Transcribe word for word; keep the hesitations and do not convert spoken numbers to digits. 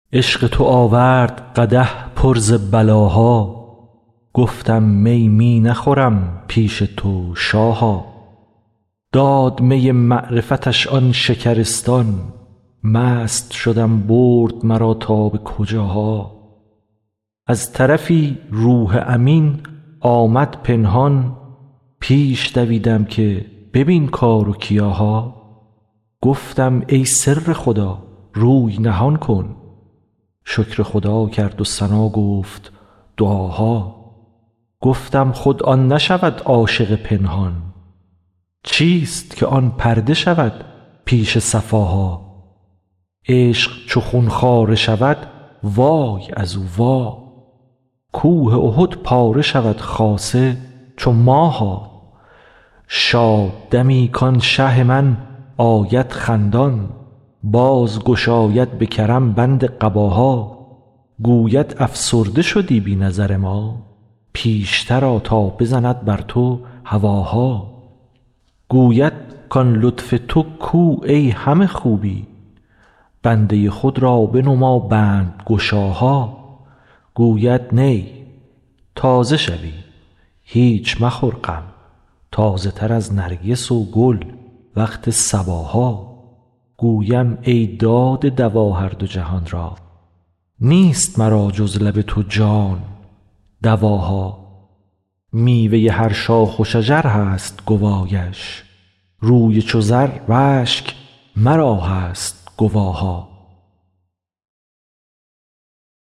عشق تو آورد قدح پر ز بلاها، گفتم می می نخورم پیش تو شاها. داد می معرفتش آن شکرستان، مست شدم برد مرا تا به کجاها. از طرفی روح امین آمد پنهان، پیش دویدم که ببین کار و کیاها. گفتم ای سر خدا روی نهان کن، شکر خدا کرد و ثنا گفت دعاها. گفتم خود آن نشود عاشق پنهان، چیست که آن پرده شود پیش صفاها. عشق چو خون خواره شود وای از او وا، کوه احد پاره شود خاصه چو ماها. شاد دمی کان شه من آید خندان، باز گشاید به کرم بند قباها. گوید افسرده شدی بی نظر ما، پیشتر آ تا بزند بر تو هواها. گوید کان لطف تو کو ای همه خوبی، بنده خود را بنما بندگشاها. گوید نی تازه شوی هیچ مخور غم، تازه تر از نرگس و گل وقت صباها. گویم ای داده دوا هر دو جهان را، نیست مرا جز لب تو جان دواها. میوه هر شاخ و شجر هست گوایش، روی چو زر و اشک مرا هست گواها.